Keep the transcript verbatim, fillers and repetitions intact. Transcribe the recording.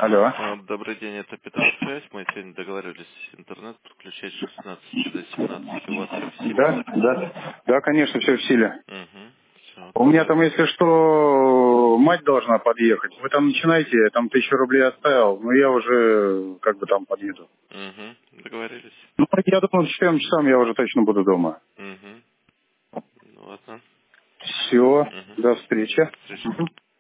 Алло. А, Добрый день, это Питал-связь. Мы сегодня договорились интернет подключать с шестнадцати до семнадцати. У вас все в силе? Да, да. Да, конечно, все в силе. Угу. Все, У меня тогда... там, если что, мать должна подъехать. Вы там начинаете, я там тысячу рублей оставил, но я уже как бы там подъеду. Угу. Договорились? Ну, я думаю, к четырем часам я уже точно буду дома. Угу. Ну ладно. Все, Угу. до встречи. Встречи. Мгм.